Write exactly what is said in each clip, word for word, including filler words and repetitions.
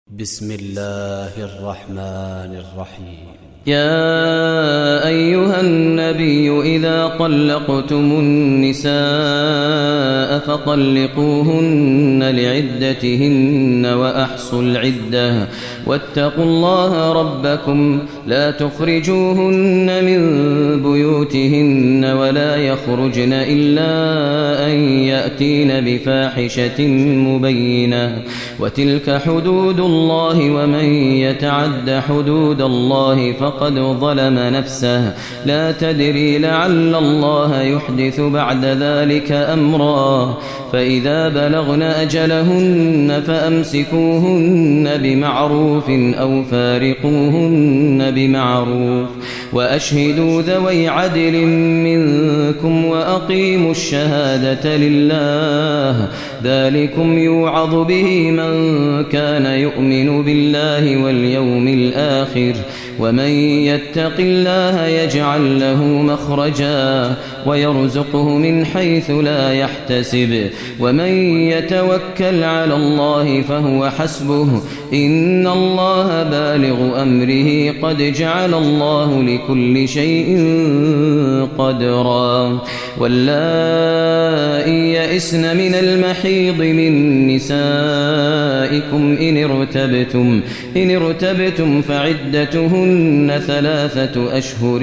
بسم الله الرحمن الرحيم. يا أيها النبي إذا طلقتم النساء فطلقوهن لعدتهن وأحصوا العدة واتقوا الله ربكم لا تخرجوهن من بيوتهن ولا يخرجن إلا أن يأتين بفاحشة مبينة وتلك حدود الله ومن يتعد حدود الله فقد ظلم نفسه لا تدري لعل الله يحدث بعد ذلك أمرا فإذا بلغن أجلهن فأمسكوهن بمعروف أو فارقوهن بمعروف وأشهدوا ذوي عدل منكم وأقيموا الشهادة لله ذلكم يوعظ به من كان يؤمن بالله واليوم الآخر ومن يتق الله يجعل له مخرجا ويرزقه من حيث لا يحتسب ومن يتوكل على الله فهو حسبه إن الله بالغ أمره قد جعل الله لكل شيء قدرا واللائي يئسن من المحيض من نسائكم إن ارتبتم إن ارتبتم فعدتهن ثلاثة أشهر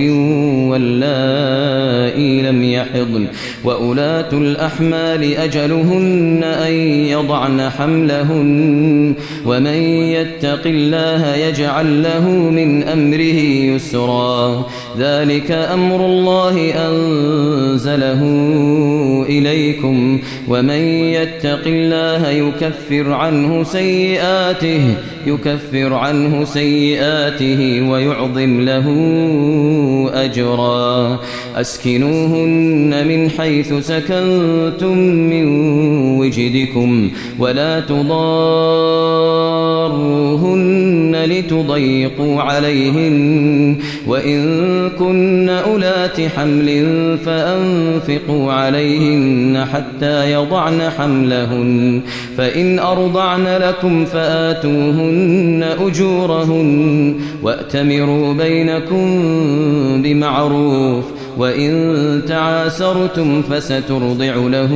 واللائي لم يحضن وأولاة الأحمال أجلهن أن يضعن حملهن ومن يتق الله يجعل له من أمره يسرا ذلك أمر الله أنزله إليكم ومن يتق الله يكفر عنه سيئاته يكفر عنه سيئاته ويعظم له أجرا أسكنوهن من حيث سكنتم من وجدكم ولا تضاروهن لتضيقوا عليهن وإن كن أولات حمل فأنفقوا عليهن حتى يضعن حملهن فإن أرضعن لكم فآتوهن أجورهن وأتمروا بينكم بمعروف وإن تعاسرتم فسترضع له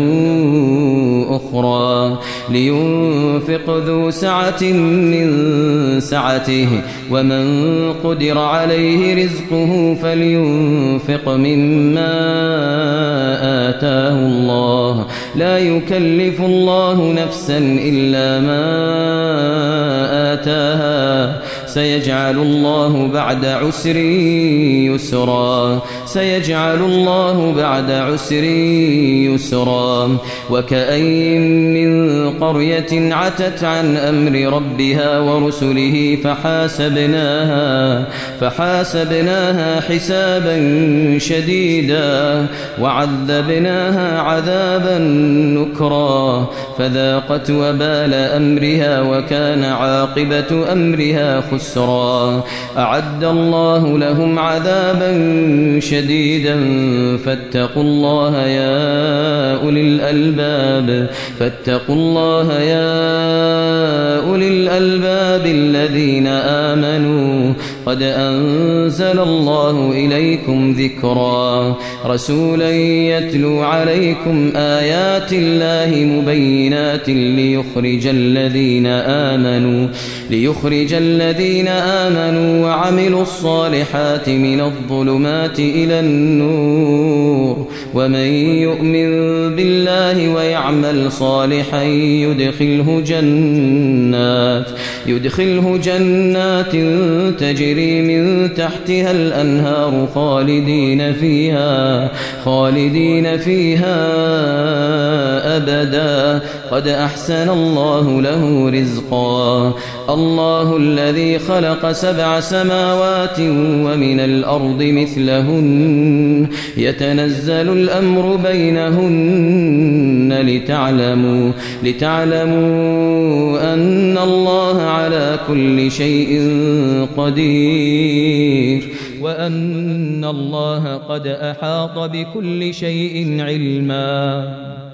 أخرى لينفق ذو سعة من سعته ومن قدر عليه رزقه فلينفق مما آتاه الله لا يكلف الله نفسا إلا ما آتاها سيجعل الله بعد عسر يسرا سيجعل الله بعد عسر يسرا وكأين من قرية عتت عن أمر ربها ورسله فحاسبناها فحاسبناها حسابا شديدا وعذبناها عذابا نكرا فذاقت وبال أمرها وكان عاقبة أمرها خسرا أعد الله لهم عذابا شديدا فاتقوا الله يا أولي الألباب فاتقوا الله يا أولي الألباب الذين آمنوا قد أنزل الله إليكم ذكرا رسولا يتلو عليكم آيات الله مبينات ليخرج الذين آمنوا ليخرج الذين آمنوا وعملوا الصالحات من الظلمات إلى النور ومن يؤمن بالله ويعمل صالحا يدخله جنات يدخله جنات تجري من تحتها الأنهار خالدين فيها خالدين فيها أبدا قد أحسن الله له رزقا الله الذي خلق سبع سماوات ومن الأرض مثلهن يتنزل الأمر بينهن لتعلموا لتعلموا أن الله على كل شيء قدير وأن الله قد أحاط بكل شيء علما.